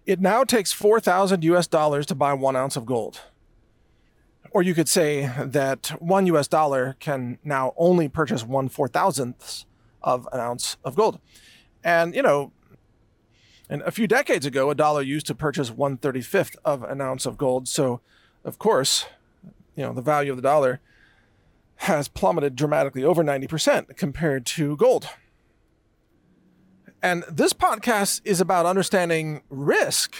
It now takes 4,000 US dollars to buy 1 ounce of gold. Or you could say that 1 US dollar can now only purchase 1/4,000th of an ounce of gold. And, and a few decades ago, a dollar used to purchase 1/35th of an ounce of gold. So, of course, the value of the dollar has plummeted dramatically, over 90% compared to gold. And this podcast is about understanding risk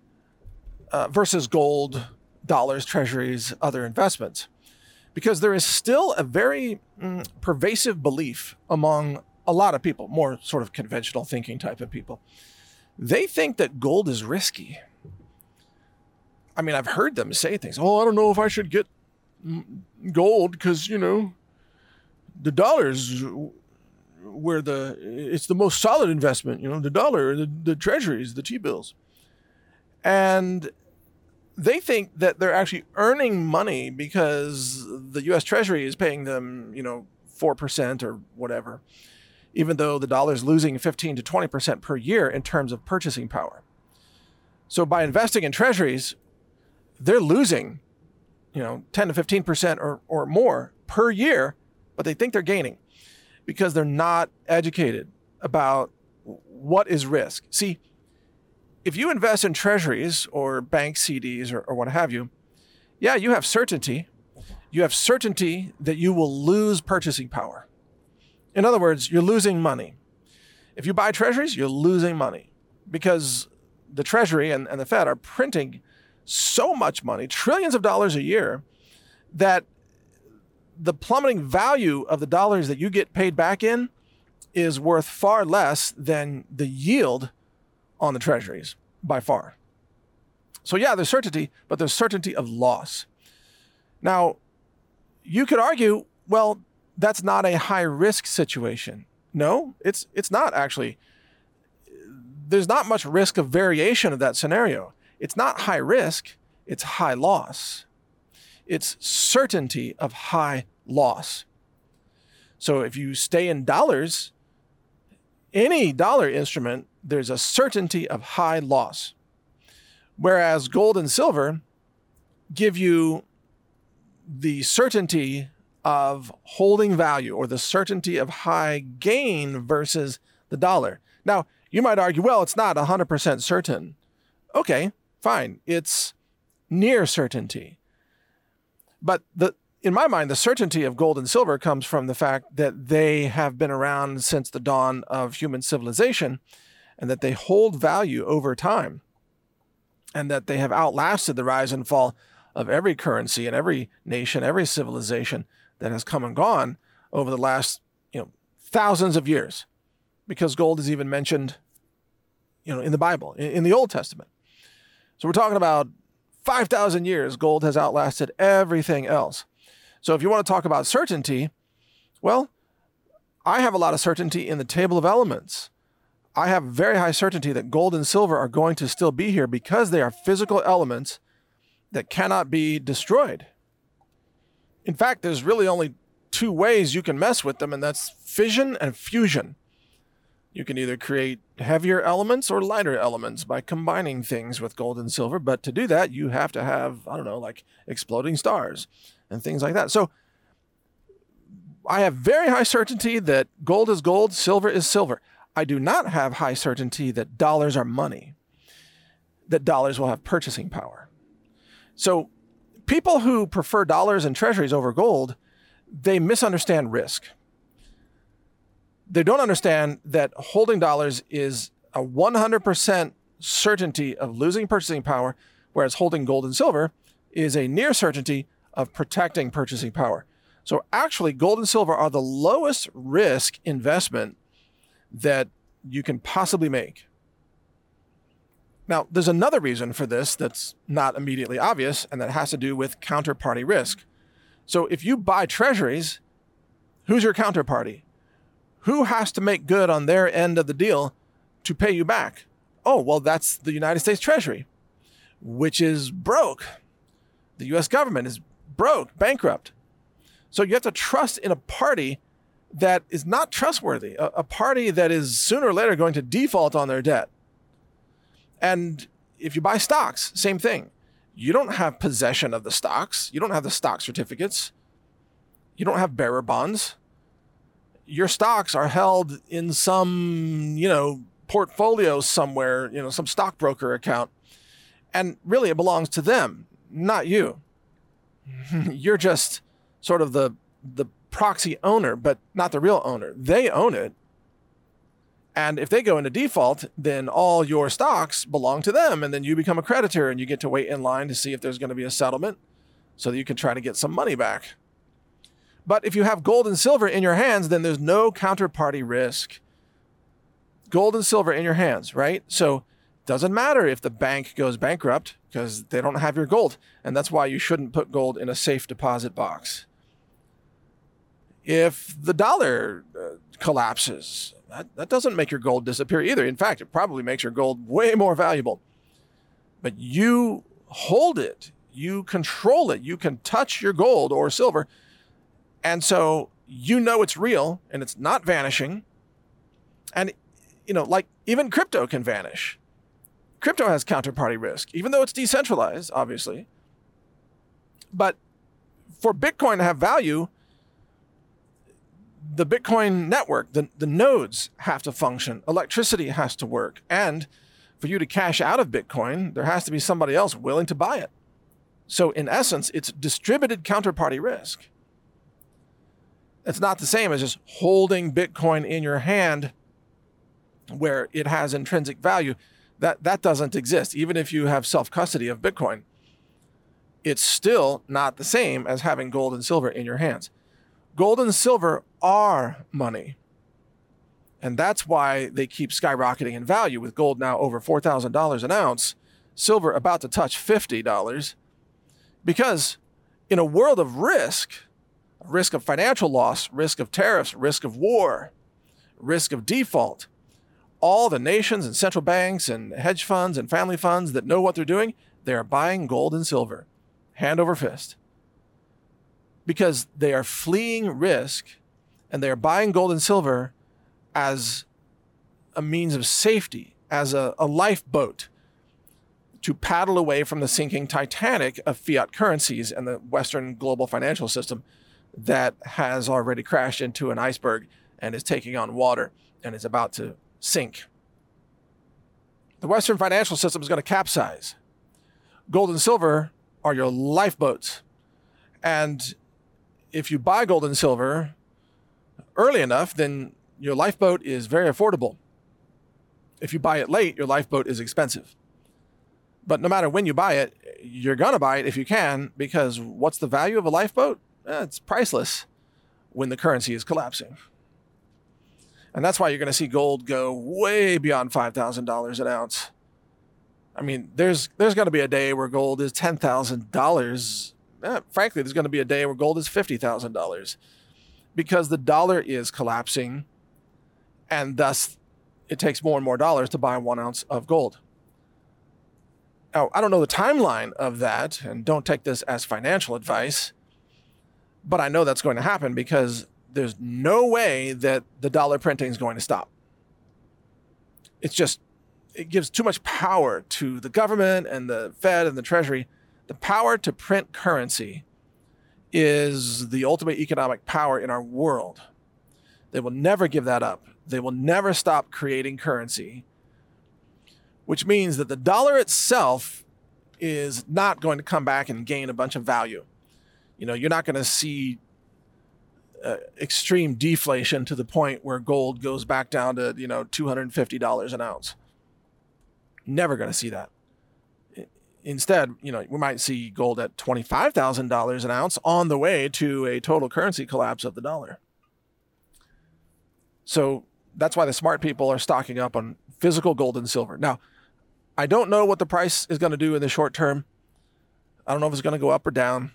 versus gold, dollars, treasuries, other investments. Because there is still a very pervasive belief among a lot of people, more sort of conventional thinking type of people. They think that gold is risky. I mean, I've heard them say things. Oh, I don't know if I should get gold because, the dollar's where it's the most solid investment, the dollar, the treasuries, the T-bills. And they think that they're actually earning money because the U.S. Treasury is paying them, 4% or whatever, even though the dollar is losing 15 to 20% per year in terms of purchasing power. So by investing in treasuries, they're losing, 10 to 15% or more per year, but they think they're gaining because they're not educated about what is risk. See, if you invest in treasuries or bank CDs or what have you, yeah, you have certainty. You have certainty that you will lose purchasing power. In other words, you're losing money. If you buy treasuries, you're losing money because the Treasury and the Fed are printing so much money, trillions of dollars a year, that the plummeting value of the dollars that you get paid back in is worth far less than the yield on the treasuries by far. So yeah, there's certainty, but there's certainty of loss. Now, you could argue, well, that's not a high risk situation. No, it's not actually. There's not much risk of variation of that scenario. It's not high risk, it's high loss. It's certainty of high loss. So if you stay in dollars, any dollar instrument, there's a certainty of high loss. Whereas gold and silver give you the certainty of holding value or the certainty of high gain versus the dollar. Now, you might argue, well, it's not 100% certain. Okay, fine. It's near certainty. But in my mind, the certainty of gold and silver comes from the fact that they have been around since the dawn of human civilization and that they hold value over time and that they have outlasted the rise and fall of every currency and every nation, every civilization that has come and gone over the last, thousands of years, because gold is even mentioned, in the Bible, in the Old Testament. So we're talking about 5,000 years, gold has outlasted everything else. So if you want to talk about certainty, well, I have a lot of certainty in the table of elements. I have very high certainty that gold and silver are going to still be here because they are physical elements that cannot be destroyed. In fact, there's really only two ways you can mess with them, and that's fission and fusion. You can either create heavier elements or lighter elements by combining things with gold and silver, but to do that, you have to have, like exploding stars and things like that. So I have very high certainty that gold is gold, silver is silver. I do not have high certainty that dollars are money, that dollars will have purchasing power. So people who prefer dollars and treasuries over gold, they misunderstand risk. They don't understand that holding dollars is a 100% certainty of losing purchasing power, whereas holding gold and silver is a near certainty of protecting purchasing power. So actually, gold and silver are the lowest risk investment that you can possibly make. Now, there's another reason for this that's not immediately obvious, and that has to do with counterparty risk. So if you buy treasuries, who's your counterparty? Who has to make good on their end of the deal to pay you back? Oh, well, that's the United States Treasury, which is broke. The U.S. government is broke, bankrupt. So you have to trust in a party that is not trustworthy, a party that is sooner or later going to default on their debt. And if you buy stocks, same thing. You don't have possession of the stocks. You don't have the stock certificates. You don't have bearer bonds. Your stocks are held in some, portfolio somewhere, some stockbroker account. And really it belongs to them, not you. You're just sort of the proxy owner, but not the real owner. They own it. And if they go into default, then all your stocks belong to them. And then you become a creditor and you get to wait in line to see if there's going to be a settlement so that you can try to get some money back. But if you have gold and silver in your hands, then there's no counterparty risk. Gold and silver in your hands, right? So it doesn't matter if the bank goes bankrupt because they don't have your gold. And that's why you shouldn't put gold in a safe deposit box. If the dollar collapses, that doesn't make your gold disappear either. In fact, it probably makes your gold way more valuable. But you hold it, you control it, you can touch your gold or silver. And so you know it's real and it's not vanishing. And, like even crypto can vanish. Crypto has counterparty risk, even though it's decentralized, obviously. But for Bitcoin to have value, the Bitcoin network, the nodes have to function. Electricity has to work. And for you to cash out of Bitcoin, there has to be somebody else willing to buy it. So in essence, it's distributed counterparty risk. It's not the same as just holding Bitcoin in your hand where it has intrinsic value. That doesn't exist. Even if you have self-custody of Bitcoin, it's still not the same as having gold and silver in your hands. Gold and silver are money. And that's why they keep skyrocketing in value, with gold now over $4,000 an ounce, silver about to touch $50. Because in a world of risk of financial loss, risk of tariffs, risk of war, risk of default, all the nations and central banks and hedge funds and family funds that know what they're doing, they are buying gold and silver, hand over fist. Because they are fleeing risk and they are buying gold and silver as a means of safety, as a lifeboat to paddle away from the sinking Titanic of fiat currencies and the Western global financial system that has already crashed into an iceberg and is taking on water and is about to sink. The Western financial system is going to capsize. Gold and silver are your lifeboats. And if you buy gold and silver early enough, then your lifeboat is very affordable. If you buy it late, your lifeboat is expensive. But no matter when you buy it, you're going to buy it if you can, because what's the value of a lifeboat? It's priceless when the currency is collapsing. And that's why you're going to see gold go way beyond $5,000 an ounce. I mean, there's going to be a day where gold is $10,000. Frankly, there's going to be a day where gold is $50,000 because the dollar is collapsing, and thus it takes more and more dollars to buy 1 ounce of gold. Now, I don't know the timeline of that, and don't take this as financial advice, but I know that's going to happen because there's no way that the dollar printing is going to stop. It gives too much power to the government and the Fed and the Treasury. The power to print currency is the ultimate economic power in our world. They will never give that up. They will never stop creating currency, which means that the dollar itself is not going to come back and gain a bunch of value. You're not going to see extreme deflation to the point where gold goes back down to, $250 an ounce. Never going to see that. Instead, we might see gold at $25,000 an ounce on the way to a total currency collapse of the dollar. So that's why the smart people are stocking up on physical gold and silver. Now, I don't know what the price is going to do in the short term. I don't know if it's going to go up or down.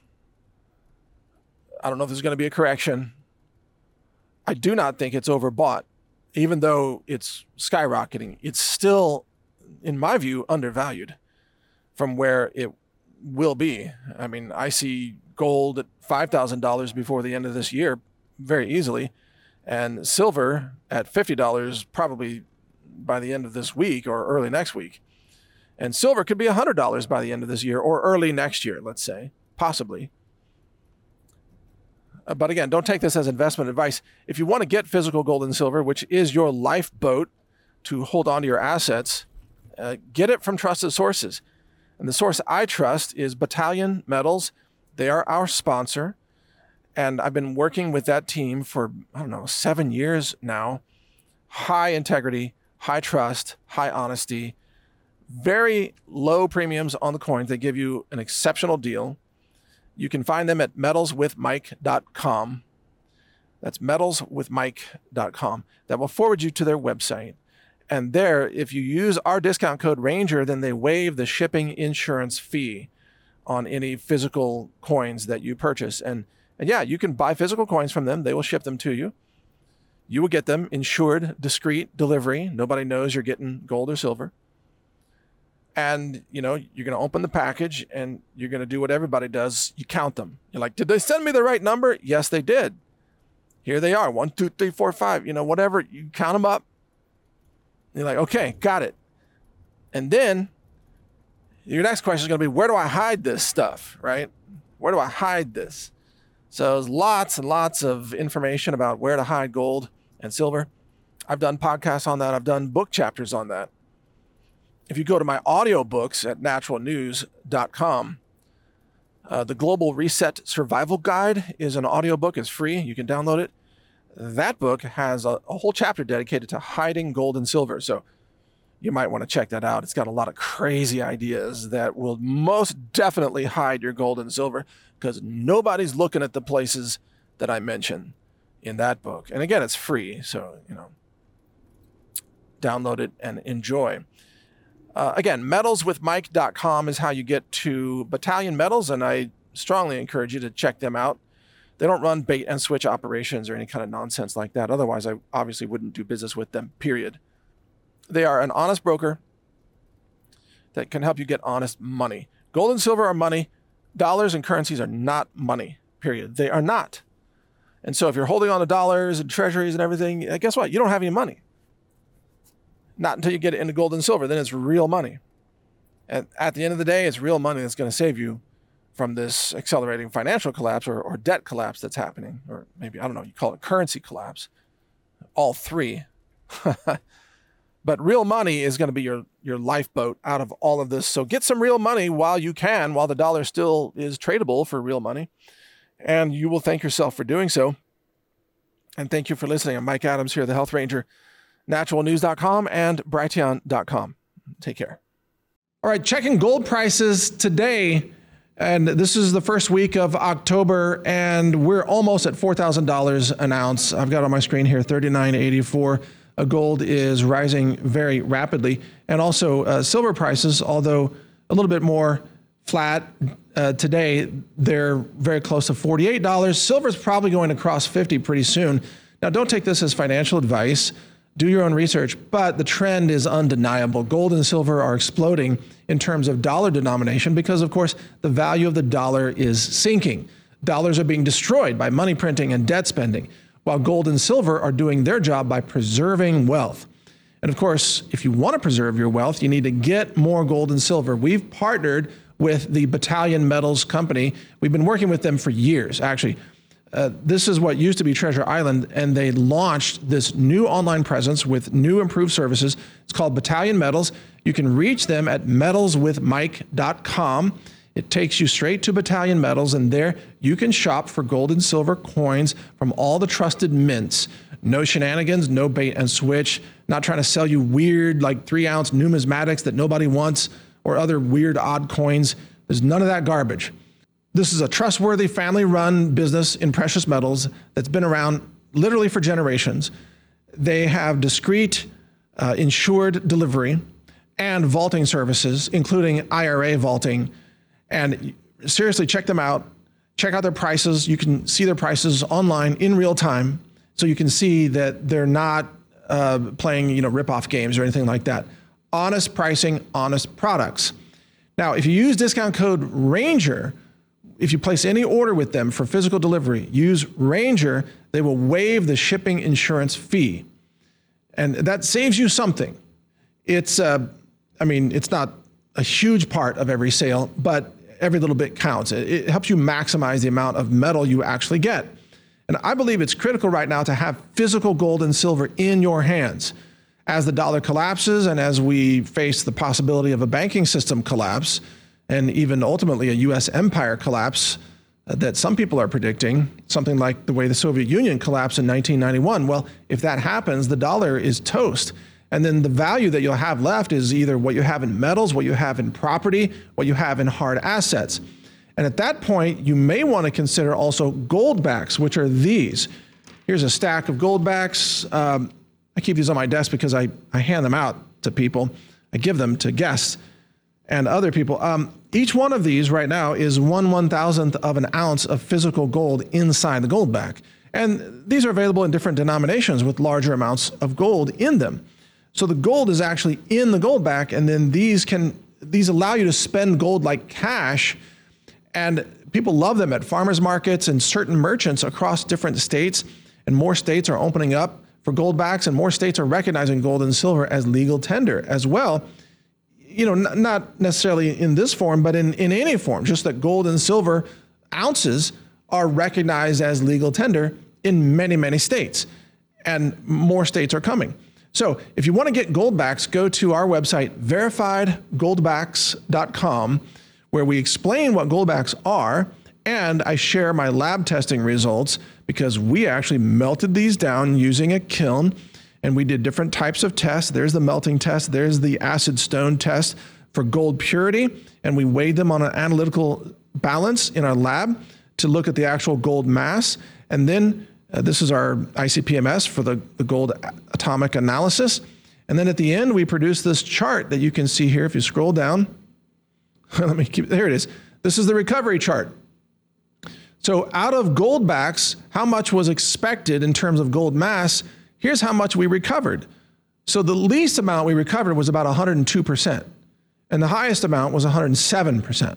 I don't know if there's going to be a correction. I do not think it's overbought. Even though it's skyrocketing, it's still, in my view, undervalued from where it will be. I mean, I see gold at $5,000 before the end of this year very easily, and silver at $50 probably by the end of this week or early next week. And silver could be $100 by the end of this year or early next year, let's say, possibly. But again, don't take this as investment advice. If you want to get physical gold and silver, which is your lifeboat to hold on to your assets, get it from trusted sources. And the source I trust is Battalion Metals. They are our sponsor. And I've been working with that team for, 7 years now. High integrity, high trust, high honesty, very low premiums on the coins. They give you an exceptional deal. You can find them at metalswithmike.com. That's metalswithmike.com. That will forward you to their website. And there, if you use our discount code Ranger, then they waive the shipping insurance fee on any physical coins that you purchase. And yeah, you can buy physical coins from them. They will ship them to you. You will get them insured, discreet delivery. Nobody knows you're getting gold or silver. And, you're going to open the package and you're going to do what everybody does. You count them. You're like, did they send me the right number? Yes, they did. Here they are. 1, 2, 3, 4, 5, whatever. You count them up. You're like, okay, got it. And then your next question is going to be, where do I hide this stuff, right? Where do I hide this? So there's lots and lots of information about where to hide gold and silver. I've done podcasts on that. I've done book chapters on that. If you go to my audiobooks at naturalnews.com, the Global Reset Survival Guide is an audiobook. It's free. You can download it. That book has a whole chapter dedicated to hiding gold and silver. So you might want to check that out. It's got a lot of crazy ideas that will most definitely hide your gold and silver because nobody's looking at the places that I mention in that book. And again, it's free. So, download it and enjoy. Again, metalswithmike.com is how you get to Battalion Metals, and I strongly encourage you to check them out. They don't run bait and switch operations or any kind of nonsense like that. Otherwise, I obviously wouldn't do business with them, period. They are an honest broker that can help you get honest money. Gold and silver are money. Dollars and currencies are not money, period. They are not. And so if you're holding on to dollars and treasuries and everything, guess what? You don't have any money. Not until you get it into gold and silver. Then it's real money. And at the end of the day, it's real money that's going to save you from this accelerating financial collapse or debt collapse that's happening. Or maybe, you call it currency collapse. All three. But real money is going to be your lifeboat out of all of this. So get some real money while you can, while the dollar still is tradable for real money. And you will thank yourself for doing so. And thank you for listening. I'm Mike Adams here, the Health Ranger. Naturalnews.com and Brighteon.com. Take care. All right, checking gold prices today. And this is the first week of October, and we're almost at $4,000 an ounce. I've got on my screen here, $39.84. Gold is rising very rapidly. And also silver prices, although a little bit more flat today, they're very close to $48. Silver's probably going to cross 50 pretty soon. Now, don't take this as financial advice. Do your own research, but the trend is undeniable. Gold and silver are exploding in terms of dollar denomination because, of course, the value of the dollar is sinking. Dollars are being destroyed by money printing and debt spending, while gold and silver are doing their job by preserving wealth. And of course, if you want to preserve your wealth, you need to get more gold and silver. We've partnered with the Battalion Metals Company. We've been working with them for years, actually. This is what used to be Treasure Island, and they launched this new online presence with new improved services. It's called Battalion Metals. You can reach them at metalswithmike.com. It takes you straight to Battalion Metals, and there you can shop for gold and silver coins from all the trusted mints. No shenanigans, no bait and switch, not trying to sell you weird, like 3-ounce numismatics that nobody wants or other weird, odd coins. There's none of that garbage. This is a trustworthy family-run business in precious metals that's been around literally for generations. They have discreet, insured delivery and vaulting services, including IRA vaulting. And seriously, check them out. Check out their prices. You can see their prices online in real time, so you can see that they're not playing, rip-off games or anything like that. Honest pricing, honest products. Now, if you use discount code RANGER, if you place any order with them for physical delivery, use Ranger, they will waive the shipping insurance fee. And that saves you something. It's not a huge part of every sale, but every little bit counts. It helps you maximize the amount of metal you actually get. And I believe it's critical right now to have physical gold and silver in your hands. As the dollar collapses and as we face the possibility of a banking system collapse and even ultimately a U.S. empire collapse that some people are predicting, something like the way the Soviet Union collapsed in 1991. Well, if that happens, the dollar is toast. And then the value that you'll have left is either what you have in metals, what you have in property, what you have in hard assets. And at that point, you may want to consider also gold backs, which are these. Here's a stack of gold backs. I keep these on my desk because I hand them out to people. I give them to guests and other people. Each one of these right now is 1/1000th of an ounce of physical gold inside the gold back. And these are available in different denominations with larger amounts of gold in them. So the gold is actually in the gold back, and then these allow you to spend gold like cash, and people love them at farmers markets and certain merchants across different states, and more states are opening up for gold backs, and more states are recognizing gold and silver as legal tender as well. You know, not necessarily in this form, but in any form, just that gold and silver ounces are recognized as legal tender in many, many states, and more states are coming. So if you want to get gold backs, go to our website, verifiedgoldbacks.com, where we explain what gold backs are, and I share my lab testing results because we actually melted these down using a kiln, and we did different types of tests. There's the melting test. There's the acid stone test for gold purity, and we weighed them on an analytical balance in our lab to look at the actual gold mass. And then this is our ICP-MS for the gold atomic analysis. And then at the end, we produce this chart that you can see here. If you scroll down, there it is. This is the recovery chart. So out of gold backs, how much was expected in terms of gold mass? Here's how much we recovered. So the least amount we recovered was about 102%, and the highest amount was 107%.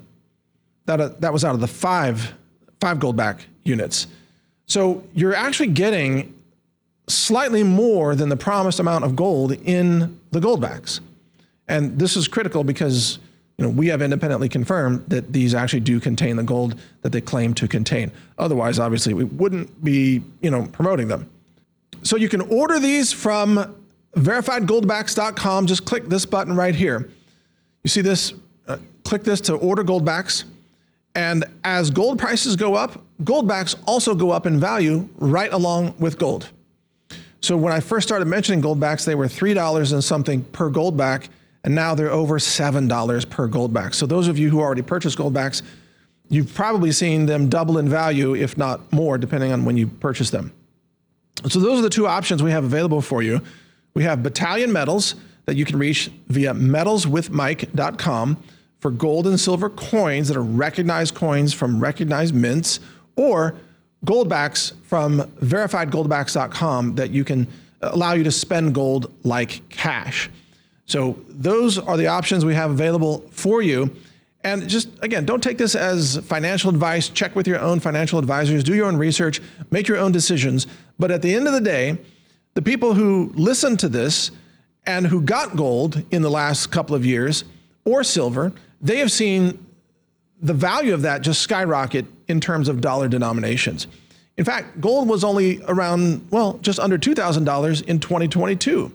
That was out of the five gold back units. So you're actually getting slightly more than the promised amount of gold in the gold backs. And this is critical because we have independently confirmed that these actually do contain the gold that they claim to contain. Otherwise, obviously, we wouldn't be promoting them. So you can order these from verifiedgoldbacks.com. Just click this button right here. You see this? Click this to order gold backs. And as gold prices go up, gold backs also go up in value right along with gold. So when I first started mentioning gold backs, they were $3 and something per gold back, and now they're over $7 per gold back. So those of you who already purchased gold backs, you've probably seen them double in value, if not more, depending on when you purchase them. So those are the two options we have available for you. We have Battalion Metals that you can reach via metalswithmike.com for gold and silver coins that are recognized coins from recognized mints, or gold backs from verifiedgoldbacks.com that you can allow you to spend gold like cash. So those are the options we have available for you. And just, again, don't take this as financial advice. Check with your own financial advisors, do your own research, make your own decisions. But at the end of the day, the people who listen to this and who got gold in the last couple of years or silver, they have seen the value of that just skyrocket in terms of dollar denominations. In fact, gold was only around, just under $2,000 in 2022.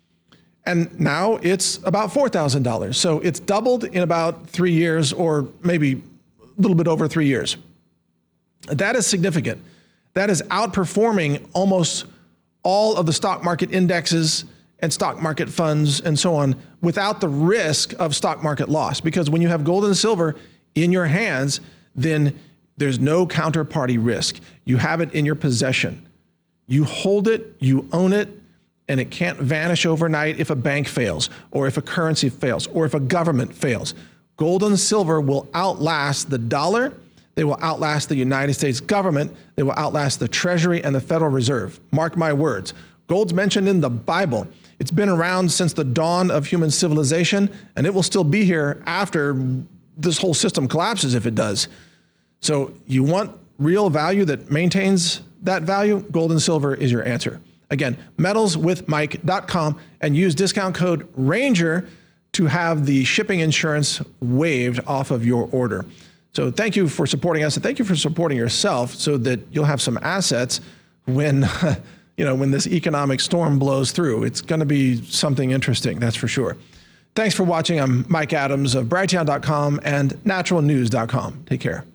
And now it's about $4,000. So it's doubled in about 3 years, or maybe a little bit over 3 years. That is significant. That is outperforming almost all of the stock market indexes and stock market funds and so on without the risk of stock market loss. Because when you have gold and silver in your hands, then there's no counterparty risk. You have it in your possession. You hold it, you own it, and it can't vanish overnight if a bank fails, or if a currency fails, or if a government fails. Gold and silver will outlast the dollar. They will outlast the United States government. They will outlast the Treasury and the Federal Reserve. Mark my words. Gold's mentioned in the Bible. It's been around since the dawn of human civilization, and it will still be here after this whole system collapses if it does. So you want real value that maintains that value? Gold and silver is your answer. Again, metalswithmike.com, and use discount code RANGER to have the shipping insurance waived off of your order. So thank you for supporting us, and thank you for supporting yourself so that you'll have some assets when, when this economic storm blows through. It's going to be something interesting, that's for sure. Thanks for watching. I'm Mike Adams of Bragtown.com and naturalnews.com. Take care.